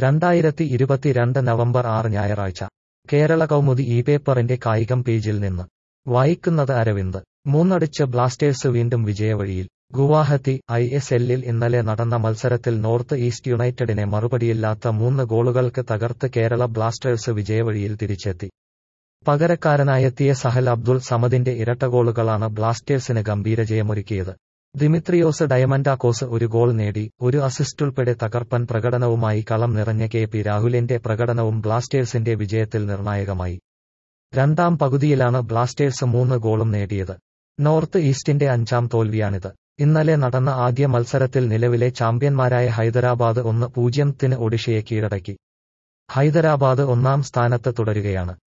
2022 November 6 ഞായറാഴ്ച കേരള കൗമുദി ഈ പേപ്പറിന്റെ കായികം പേജിൽ നിന്ന് വായിക്കുന്നത് അരവിന്ദ്. മൂന്നടിച്ച് ബ്ലാസ്റ്റേഴ്സ് വീണ്ടും വിജയവഴിയിൽ. ഗുവാഹത്തി. ISL-ൽ ഇന്നലെ നടന്ന മത്സരത്തിൽ നോർത്ത് ഈസ്റ്റ് യുണൈറ്റഡിനെ മറുപടിയില്ലാത്ത 3 ഗോളുകൾക്ക് തകർത്ത് കേരള ബ്ലാസ്റ്റേഴ്സ് വിജയവഴിയിൽ തിരിച്ചെത്തി. പകരക്കാരനായെത്തിയ സഹൽ അബ്ദുൾ സമദിന്റെ ഇരട്ടഗോളുകളാണ് ബ്ലാസ്റ്റേഴ്സിന് ഗംഭീര ജയമൊരുക്കിയത്. ദിമിത്രിയോസ് ഡയമൻഡാക്കോസ് ഒരു ഗോൾ നേടി, ഒരു അസിസ്റ്റുൾപ്പെടെ തകർപ്പൻ പ്രകടനവുമായി കളം നിറഞ്ഞ KP രാഹുലിന്റെ പ്രകടനവും ബ്ലാസ്റ്റേഴ്സിന്റെ വിജയത്തിൽ നിർണായകമായി. രണ്ടാം പകുതിയിലാണ് ബ്ലാസ്റ്റേഴ്സ് 3 ഗോളും നേടിയത്. നോർത്ത് ഈസ്റ്റിന്റെ 5ാം തോൽവിയാണിത്. ഇന്നലെ നടന്ന ആദ്യ മത്സരത്തിൽ നിലവിലെ ചാമ്പ്യന്മാരായ ഹൈദരാബാദ് 1-0 ഒഡീഷയെ കീഴടക്കി. ഹൈദരാബാദ് 1ാം സ്ഥാനത്ത് തുടരുകയാണ്.